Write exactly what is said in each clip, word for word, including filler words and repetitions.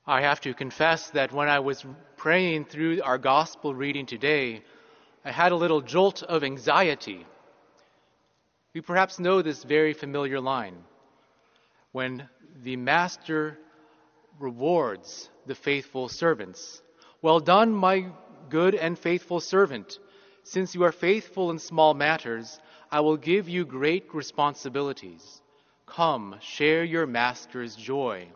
I have to confess that when I was praying through our gospel reading today, I had a little jolt of anxiety. We perhaps know this very familiar line. When the master rewards the faithful servants. Well done, my good and faithful servant. Since you are faithful in small matters, I will give you great responsibilities. Come, share your master's joy.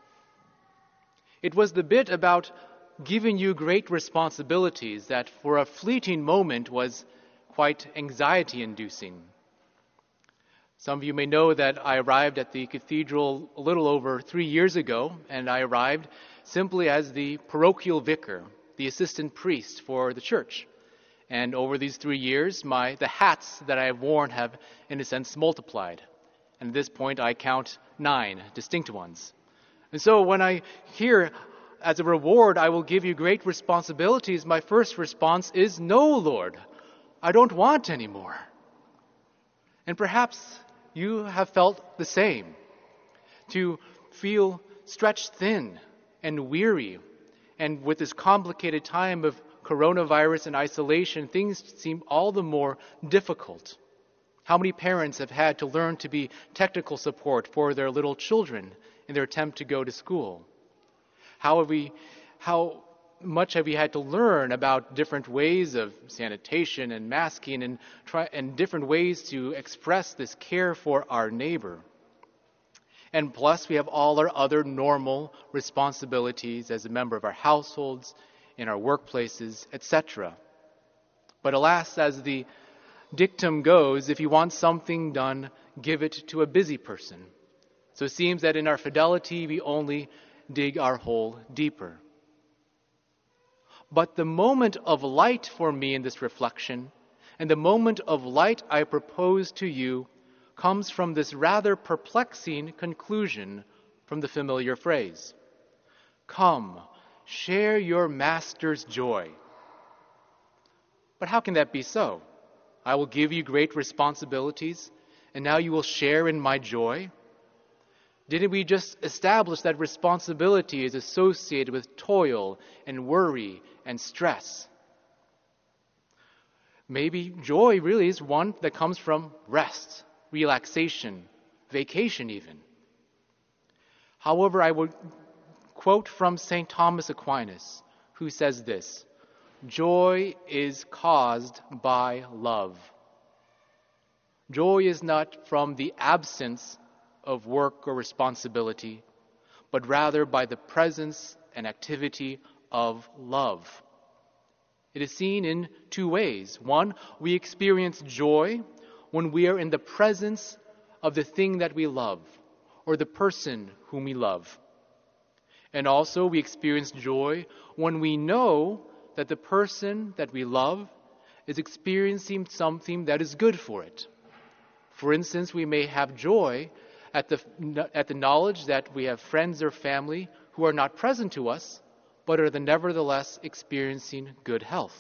It was the bit about giving you great responsibilities that for a fleeting moment was quite anxiety-inducing. Some of you may know that I arrived at the cathedral a little over three years ago, and I arrived simply as the parochial vicar, the assistant priest for the church. And over these three years, my the hats that I have worn have, in a sense, multiplied. And at this point, I count nine distinct ones. And so when I hear, as a reward, I will give you great responsibilities, my first response is, no, Lord, I don't want any more. And perhaps you have felt the same, to feel stretched thin and weary. And with this complicated time of coronavirus and isolation, things seem all the more difficult. How many parents have had to learn to be technical support for their little children in their attempt to go to school? How have we, how much have we had to learn about different ways of sanitation and masking and try, and different ways to express this care for our neighbor? And plus, we have all our other normal responsibilities as a member of our households, in our workplaces, et cetera. But alas, as the dictum goes, if you want something done, give it to a busy person. So it seems that in our fidelity, we only dig our hole deeper. But the moment of light for me in this reflection, and the moment of light I propose to you, comes from this rather perplexing conclusion from the familiar phrase. Come, share your master's joy. But how can that be so? I will give you great responsibilities, and now you will share in my joy? Didn't we just establish that responsibility is associated with toil and worry and stress? Maybe joy really is one that comes from rest, relaxation, vacation even. However, I would quote from Saint Thomas Aquinas, who says this: joy is caused by love. Joy is not from the absence of work or responsibility, but rather by the presence and activity of love. It is seen in two ways. One, we experience joy when we are in the presence of the thing that we love, or the person whom we love. And also we experience joy when we know that the person that we love is experiencing something that is good for it. For instance, we may have joy at the, at the knowledge that we have friends or family who are not present to us, but are the nevertheless experiencing good health.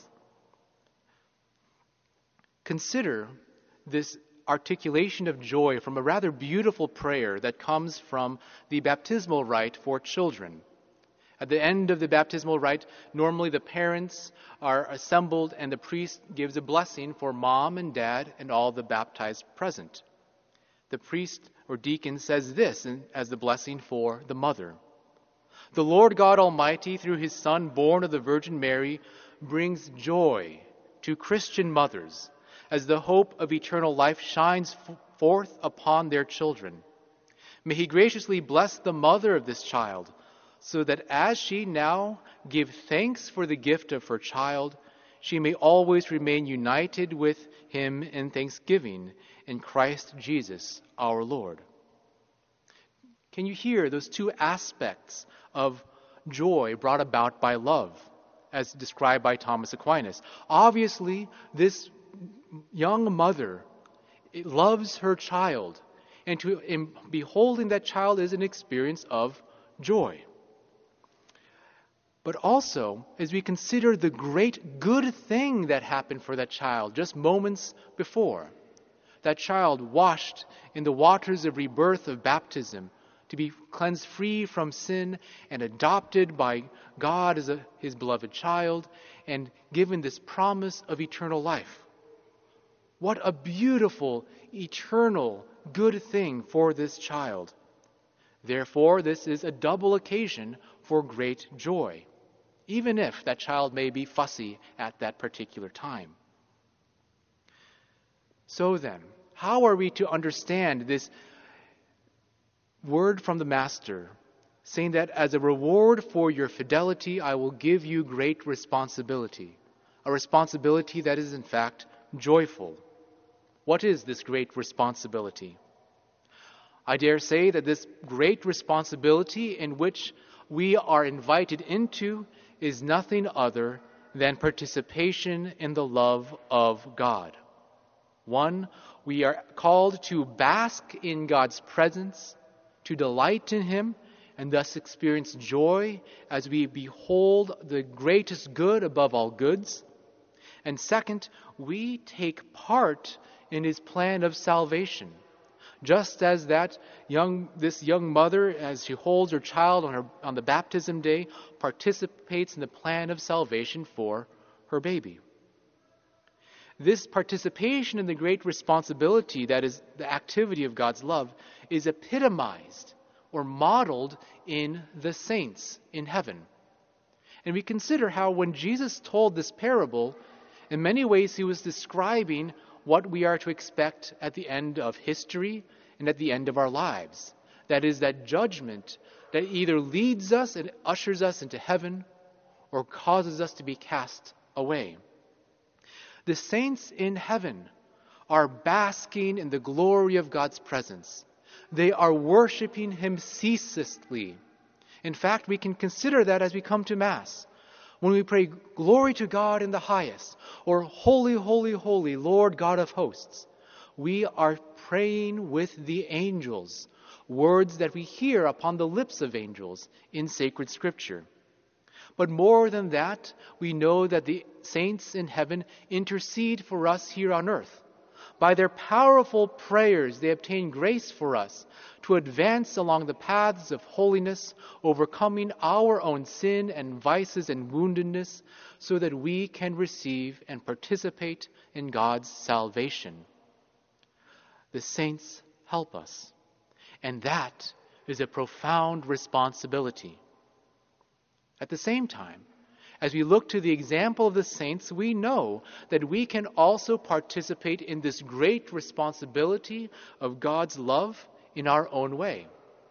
Consider this articulation of joy from a rather beautiful prayer that comes from the baptismal rite for children. At the end of the baptismal rite, normally the parents are assembled and the priest gives a blessing for mom and dad and all the baptized present. The priest or deacon says this as the blessing for the mother. The Lord God Almighty, through his Son, born of the Virgin Mary, brings joy to Christian mothers as the hope of eternal life shines f- forth upon their children. May he graciously bless the mother of this child, so that as she now gives thanks for the gift of her child, she may always remain united with him in thanksgiving in Christ Jesus our Lord. Can you hear those two aspects of joy brought about by love, as described by Thomas Aquinas? Obviously, this young mother loves her child, and to in beholding that child is an experience of joy. But also, as we consider the great good thing that happened for that child just moments before, that child washed in the waters of rebirth of baptism to be cleansed free from sin and adopted by God as a, his beloved child and given this promise of eternal life. What a beautiful, eternal, good thing for this child. Therefore, this is a double occasion for great joy, even if that child may be fussy at that particular time. So then, how are we to understand this word from the Master, saying that as a reward for your fidelity, I will give you great responsibility, a responsibility that is in fact joyful? What is this great responsibility? I dare say that this great responsibility in which we are invited into is nothing other than participation in the love of God. One, we are called to bask in God's presence, to delight in Him, and thus experience joy as we behold the greatest good above all goods. And second, we take part in His plan of salvation. Just as that young, this young mother, as she holds her child on her on the baptism day, participates in the plan of salvation for her baby. This participation in the great responsibility that is the activity of God's love is epitomized or modeled in the saints in heaven. And we consider how when Jesus told this parable, in many ways he was describing what we are to expect at the end of history and at the end of our lives. That is, that judgment that either leads us and ushers us into heaven or causes us to be cast away. The saints in heaven are basking in the glory of God's presence. They are worshiping Him ceaselessly. In fact, we can consider that as we come to Mass. When we pray, "Glory to God in the highest," or "Holy, holy, holy, Lord God of hosts," we are praying with the angels, words that we hear upon the lips of angels in sacred Scripture. But more than that, we know that the saints in heaven intercede for us here on earth. By their powerful prayers, they obtain grace for us to advance along the paths of holiness, overcoming our own sin and vices and woundedness, so that we can receive and participate in God's salvation. The saints help us, and that is a profound responsibility. At the same time, as we look to the example of the saints, we know that we can also participate in this great responsibility of God's love in our own way.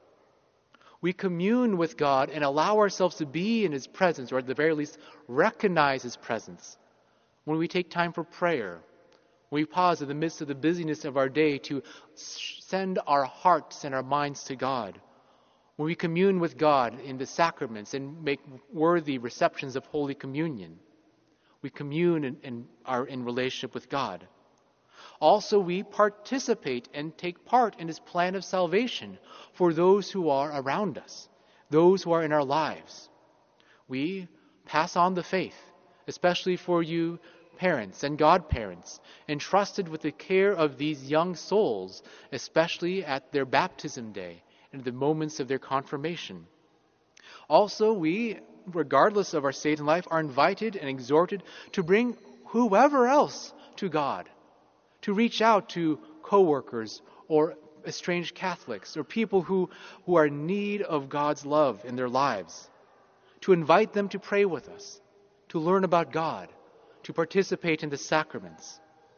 We commune with God and allow ourselves to be in His presence, or at the very least recognize His presence, when we take time for prayer, when we pause in the midst of the busyness of our day to send our hearts and our minds to God, when we commune with God in the sacraments and make worthy receptions of Holy Communion. We commune and, and are in relationship with God. Also, we participate and take part in His plan of salvation for those who are around us, those who are in our lives. We pass on the faith, especially for you parents and godparents, entrusted with the care of these young souls, especially at their baptism day and the moments of their confirmation. Also, we, regardless of our state in life, are invited and exhorted to bring whoever else to God, to reach out to co-workers or estranged Catholics or people who, who are in need of God's love in their lives, to invite them to pray with us, to learn about God, to participate in the sacraments.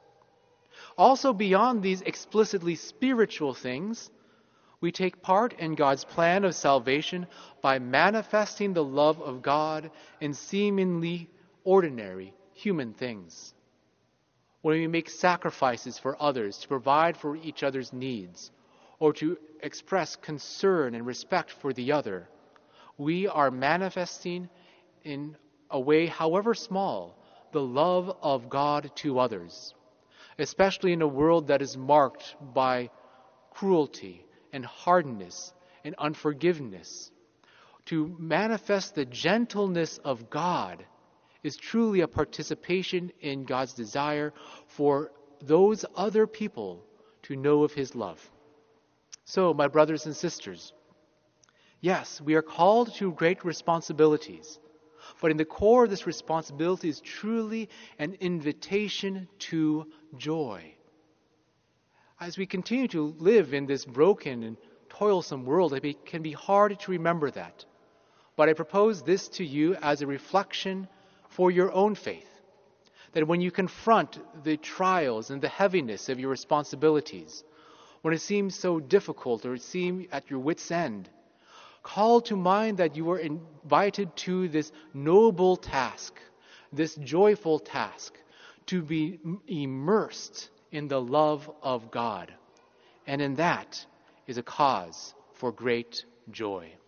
Also, beyond these explicitly spiritual things, we take part in God's plan of salvation by manifesting the love of God in seemingly ordinary human things. When we make sacrifices for others to provide for each other's needs, or to express concern and respect for the other, we are manifesting in a way, however small, the love of God to others, especially in a world that is marked by cruelty and hardness and unforgiveness. To manifest the gentleness of God is truly a participation in God's desire for those other people to know of His love. So, my brothers and sisters, Yes, we are called to great responsibilities, but in the core of this responsibility is truly an invitation to joy. As we continue to live in this broken and toilsome world, it can be hard to remember that. But I propose this to you as a reflection for your own faith, that when you confront the trials and the heaviness of your responsibilities, when it seems so difficult or it seems at your wit's end, call to mind that you are invited to this noble task, this joyful task, to be immersed in the love of God. And in that is a cause for great joy.